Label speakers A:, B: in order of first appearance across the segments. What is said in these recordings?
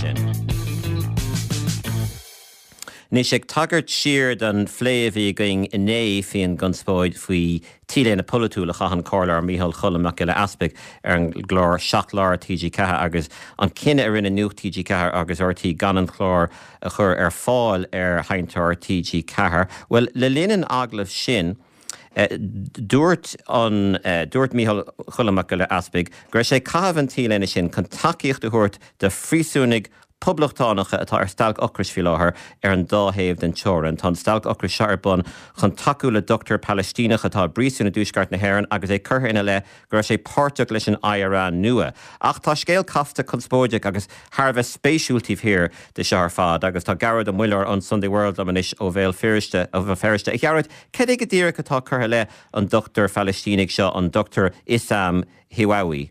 A: sin. Ní sé tagart siar don phléimhí going iné fion gunspóid faoi tíléna polúla chahan Carlar Mícheál Chulaimnach le aspig an glár seaachlár TG Cetha agus an cinenne ar rinne nuach TG Cetha agus ortaí gan an chlár a chur fáil haintear TG Cetha. Well, le líonann aglah sin, dúirt Mícheál Chulaimnach le aspig, gur sé cahabhann tíléna sin chun takeíocht a thuirt de phríosúnaigh Poblachtánacha atá ar Stalc Ocrais fi láthair ar an dáhéamh den teorann. Tá Stalc Ocrais Searbun chun takeú le Dr. Palestínach atá bríosúna dúsgart na hÉireann agus é curtha ina le gur sé páirteach leis an IRA nua. Ach tá scéal cafta conspóideach agus tharbheith spéisiúltíh hir de se ar fad agus tá garad an mhuilear an Sunday World am inis ó bhéal feiriste a bheith feiriste. I garad, cad é go díreach atá curtha le an Dr. Palestínach seo an Dr. Issam Hiwawi?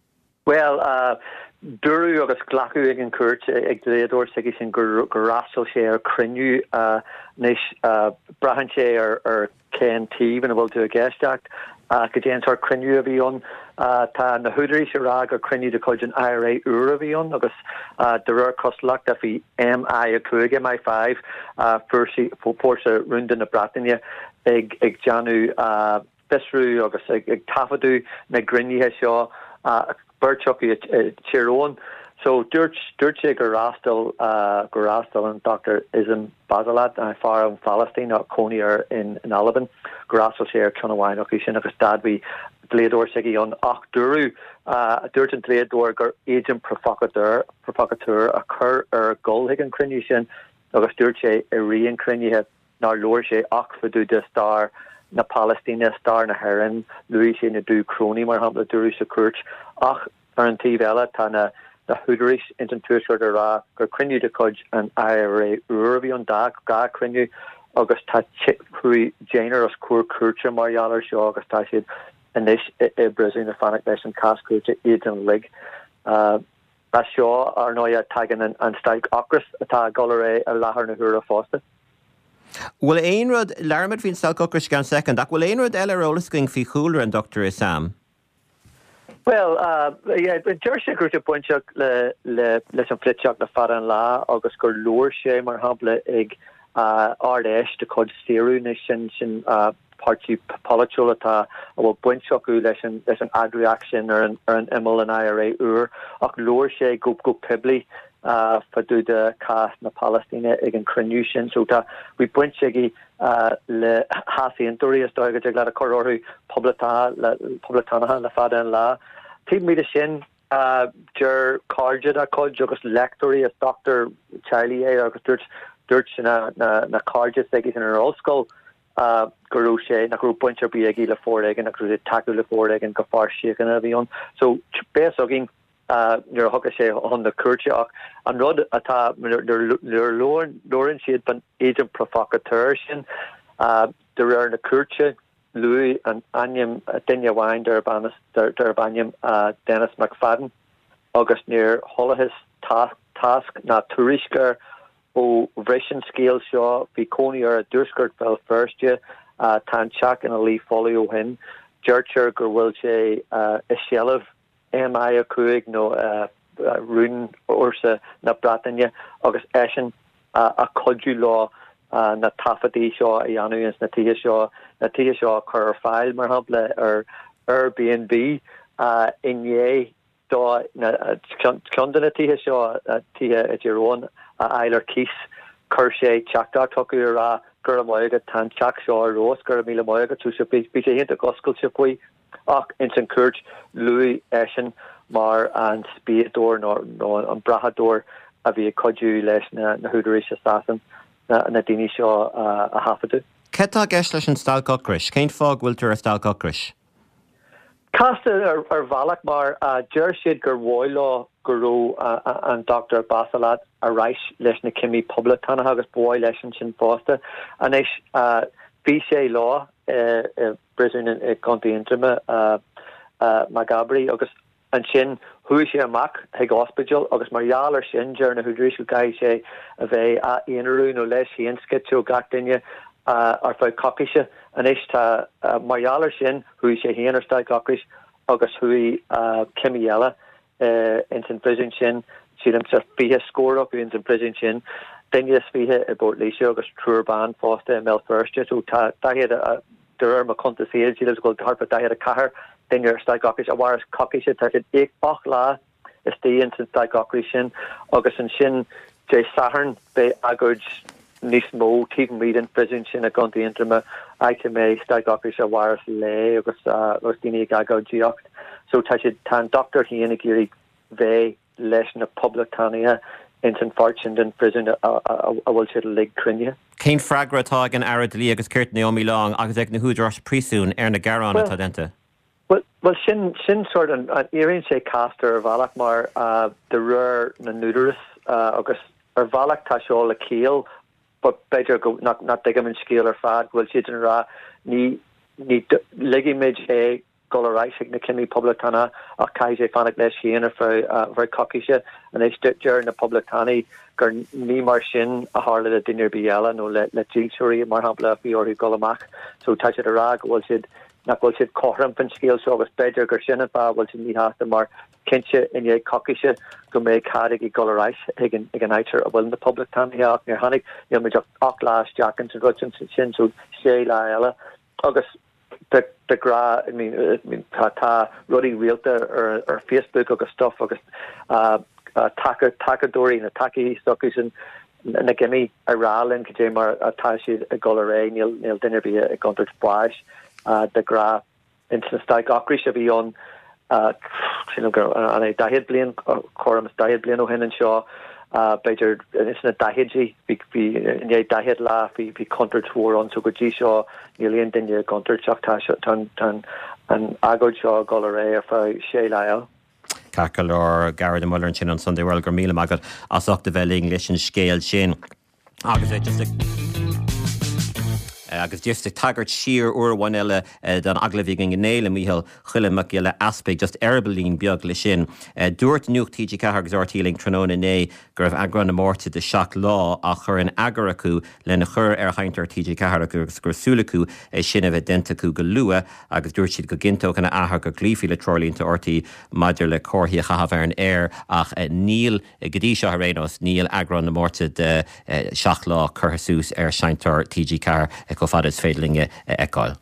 B: Well, Dúrú agus glacu ag an cuairt ag dléadúir sigis sin gur rastal sé ar cruniú níos brahan sé ar cén tíb an bhfuil tú a gceisteacht go déantar ar cruniú a bhíon tá na húdarí sé rá gur cruniú de chuid an IRA uair a bhíon agus de rur coslacht a bhí MI a chuig MI5 fórsa runda na Bratainine ag Janu bisrú agus ag tafadú na griníthe seo Birchocki Chiron. So Dúirt sé gur rastal an Dr. Issam Basalat far an Palestine a Coney in Alban. Gur rastal sé ar Chonahhain och sin agus dadbí dléadúir sé an ach dúrú dúirt an dléadúir gur agent provocateur a chur ar golhiig an cruniú sin agus dúirt sé a rion crunithe ná leir sé ach fadú de star na Palestine star na Heran luí sé na dú crony mar hapla dúrú sa cuairt ach ar an tíh eile tá na húdaris in an tuaisgur rá gur cruniú de chuid an IRA uair bhí an ga cruniú agus tá chuí déanaar os cuairte marhealar seo agus tá siad inis I Brazil na fannach leis an cascúte iad an lig. A seo ar nóia tagan an Stalc Ocrais atá golar a láthair na huair a fásta.
A: Well, Aonrod, Laramid hín Stalc Ocrais gan second, ach well Aonrod eile rólascing fi chúlar an Dr. Issam?
B: Well, Dúir sé gur buinteach leis an flitteach na fada an lá agus gur leir sé mar hapla ag ardéis de chud steirú na sin party polúla tá a bhfuil buinteachú leis an adreaction ar an imil an IRA uair ach leir sé go pibli fadú de cás na Palestine ag an cruniú sin so tá bhí buinte le hasaí an dúirí is dóigh le a choráthú poblatánacha le fada an lá. Tí míad sin gur cardide a chuid agus lectorí as Dr. Charlie agus dúirt sin na cardide ag in ar óscoil gurú sé na grú buintear bí ag le fórdaigh na grú takeú le fórdaigh an go far sian a bhíon. So bés agin nuair thuga sé an na cuairte ach an rud atá lorin siad ban agent provocateur sin de ar na cuairte Louis an Anyam Dinja Wine der Banyam Dennis McFadden agus near Hollahis task na Turisker ó Vrishan scale seo vi Coney a Durskirt fel first year Tanchak in a Lee folio hin Jurcher gur will sé Ishelev MI a Kuig no Rún orsa na Bratainine agus Eshin a Kodju law na tafadí seo a dhéanú na tithe seo chur fáil mar hapla ar Airbnb inné dá clondan na tithe seo tithe a dtíróin a eiler cís chur sé teachtá tuú rá gur amóige tan teach seo a rós gur míle móige tú sé bí sé hénta goscail se puoi ach in san cuairt Louis Eshin mar an spíadúir nó an brahadúir a bhí codú leis na húdarí se sásan na daoine seo a hafadú.
A: Cetá gceist leis an Stalc Ocrais? Cén fág bhfuil tú ar Stalc Ocrais?
B: Casta ar bhealach mar deir siad gur bhile gurú an Dr. Basalat a reis leis na cimí poblatána agus bhil leis an sin fásta. An éis bhí sé lá brisin i Contaí Intrama Magabri agus an sin hui sé amach ag hospital agus marhealar sin dear na húdrísú gai sé a bheith a ionarú nó leis híon skitú gach duine ar fáid coiciise an éis tá marhealar sin hui sé híon ar Stalc Ocrais agus hui cimí eile in san vision sin sílim sa fihe score up in prison sin. Dinge fihe about Leisha agus Trurban Foster Mel First so ta had a derma contested sílim go harpa ta had a car dinge staikokish a war cokish ta had ek bach la is the in staikokish sin agus an sin Jay Sahern be agurj nismo team read in prison sin a gonti intrama ITMA staikokish a war le agus Rostini gago giocht so ta had tan doctor he in a giri ve leis na public tania in fortune in prison a wilshire leg crinne.
A: Cain fragra tá an Arad Lee agus Kurt Naomi Long agus ag na húdras prísún na Garan a tadenta.
B: Well sin sort an erin sé caster valach mar the rare na nuderus agus valach tá seo le keel but better go not digam scale or fad will si ra ni ligimage a Golarisig na Kimmy Publicana a Kaije Fanik Leshian for Cockisha and they stood during the Publicani gur ni mar sin a harla a dinner biela no let Jilchuri mar hapla fiori Golamak so touch it a rag was it not was it coramp and scale so was better gur sin ba was ni hasta mar kinche in ye Cockisha go make hadig Golaris again nicer well in the Publicani here near Hanik you know Ocklas Jackins and Rutchins sin so Sheila Ella August the gra I mean ta Ruddy Realtor or Facebook or stuff or Takadori na Taki Stockies and na gimme a ralin kajamar a tashi a golare nil dinner be a gunter splash the gra into the stag okri should be on and a diet blin quorum diet blin o'hen and shaw better it's a dahiji be in a diet la be counter tour on so good shaw nearly in dinner gunter chakta tan and agod shaw golare or for Sheila
A: Cackle or Garrett and Muller sin on Sunday World Gormila Maggot as of the Vel English and scale sin. Agus just a taggart sheer or one ella dan aglaviging in nail and Michael Chillimakilla aspect just Erbelin Biogle sin. Dort nuke TG Cahargs artiling Tronona ne Grav Agron Morta the shock law a chur an agaraku len chur Hinter TG Cahargus Gursulaku a shin of identicu galua agus Durchid Goginto can ahar go gleefy le Trorlin to Orti Madurle Corhi Haver an air ach Neil Gadisha Harenos Neil Agron Morta the shock law Cursus Shinter TG Car Cofadis Fedlinge Eccol.